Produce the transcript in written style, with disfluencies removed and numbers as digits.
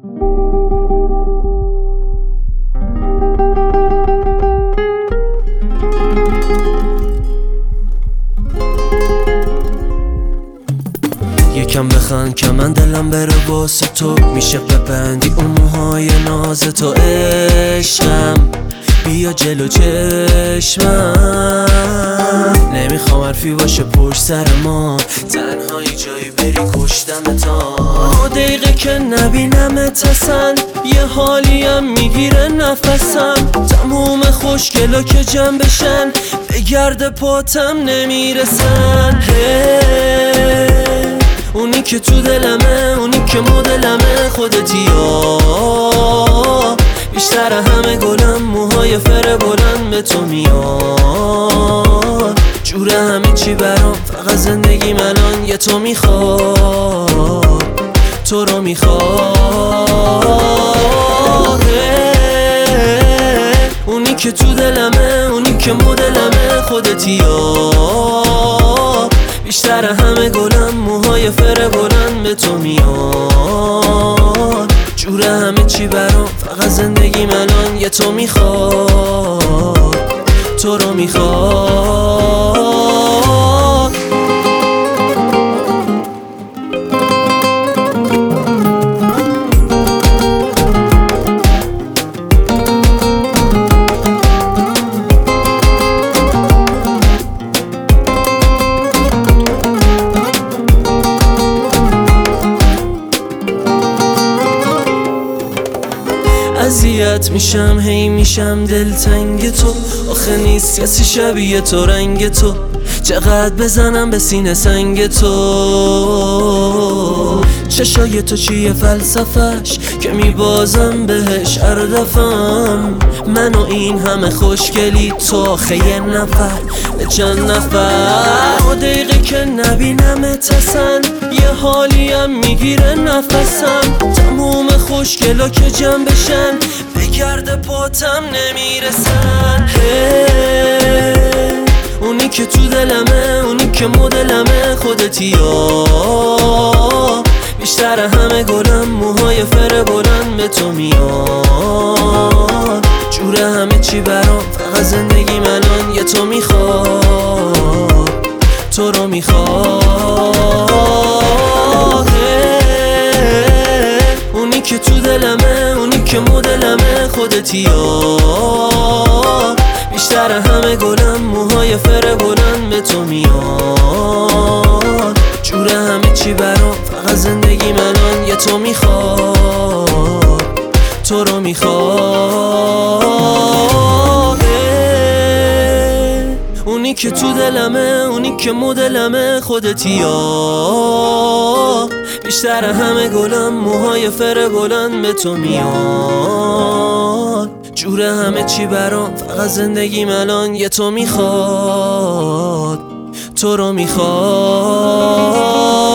یکم بخند که من دلم بره واسه تو، میشه ببندی اون موهای ناز تو. عشقم بیا جلو چشمم، نمیخوام حرفی باشه پشت سر ما، تنهایی جایی بری کشتم تا. دقیقه که نبینمت اصلا یه حالیم میگیره نفسم، تموم خوشگلا که جمع بشن به گرد پاتم نمیرسن. اونی که تو دلمه، اونی که مدلمه، خودتی یا بیشتر همه گلم، موهای فر بلند به تو میاد. جوره همه چی برام، فقط زندگی الان یه تو میخواد، تو رو میخواد. اونی که تو دلمه، اونی که مدلمه، خودتی یا بیشتر همه گلم، موهای فر بلند به تو میاد. جوره همه چی برام، فقط زندگی الان یه تو میخواد، تو رو میخواد. اذیت میشم هی میشم دلتنگ تو، آخه نیست کسی شبیه تو رنگ تو، چقدر بزنم به سینه سنگ تو. چشای تو چیه فلسفش که میبازم بهش هر دفعم، من و این همه خوشگلی تو، آخه یه نفر به چند نفر. دقیقه که نبینمت اصلا یه حالیم میگیره نفسم، تموم خوشگلا که جمع بشن به گرد پاتم نمیرسن. اونی که تو دلمه، اونی که مدلمه، خودتی یا بیشتر همه گلم، موهای فر بلند به تو میاد. جوره همه چی برام، فقط زندگی الان یه تو میخواد، تو رو میخواد. اونی که تو دلمه، اونی که مدلمه، خودتی یا بیشتر همه گلم، موهای فر بلند به تو میاد. جوره همه چی برام، فقط زندگی الان یه تو میخواد، تو رو میخواد. اونی که تو دلمه، اونی که مدلمه، خودتی یا بیشتر همه گلم، موهای فر بلند به تو میاد. جوره همه چی برام، فقط زندگیم الان یه تو میخواد، تو رو میخواد.